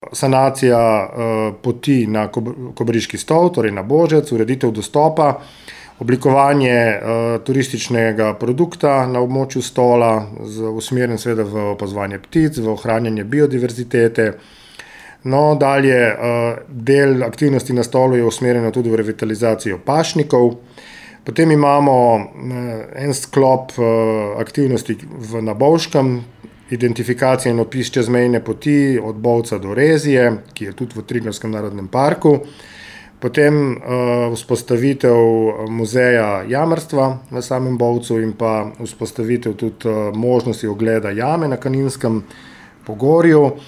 sanacija poti na Kobariški stol, torej na Božec, ureditev dostopa, oblikovanje turističnega produkta na območju Stola, usmerjen seveda v opazovanje ptic, v ohranjanje biodiverzitete. No, dalje, del aktivnosti na Stolu je usmerjeno tudi v revitalizacijo pašnikov. Potem imamo en sklop aktivnosti na Bovškem, identifikacija in opis čezmejne poti od Bovca do Rezije, ki je tudi v Triglavskem narodnem parku. Potem vzpostavitev muzeja jamarstva na samem Bovcu in pa vzpostavitev tudi možnosti ogleda jame na Kaninskem pogorju.